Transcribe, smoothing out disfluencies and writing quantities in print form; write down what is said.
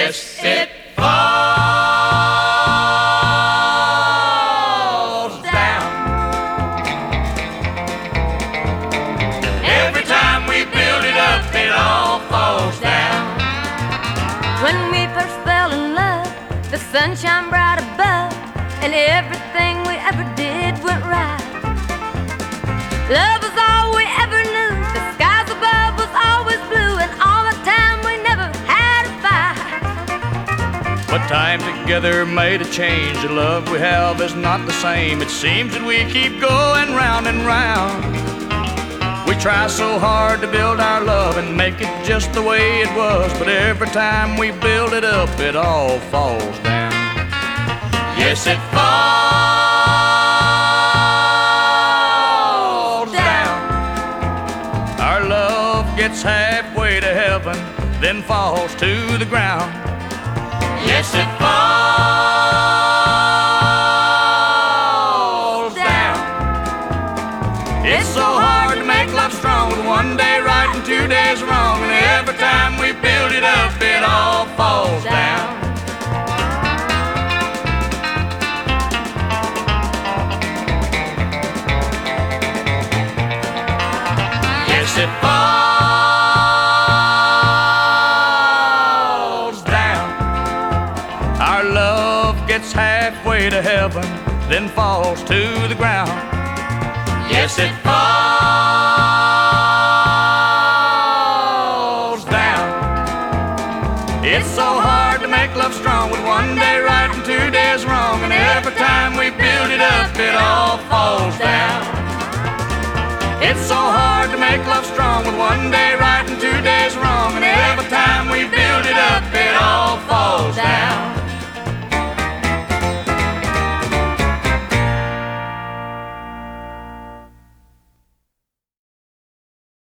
Yes, it falls down. Every time we build it up, it all falls down. When we first fell in love, the sun shone bright above, and everything we ever did went right. Love was all we ever knew. The skies above was always blue, and all the time we never had a fight. But time together made a change. The love we have is not the same. It seems that we keep going round and round. We try so hard to build our love and make it just the way it was, but every time we build it up, it all falls down. Yes, it falls down. Our love gets halfway to heaven, then falls to the ground. Yes, it falls down. It's so hard to make love strong, with one day right and 2 days wrong, and every time we build it up, it all falls down. Yes, it falls down. Our love gets halfway to heaven, then falls to the ground. Yes, it falls down. It's so hard to make love strong, with one day right and 2 days wrong, and every time we build it up, it all falls down. It's so hard to make love strong, with one day right and 2 days wrong, and every time we build it up, it all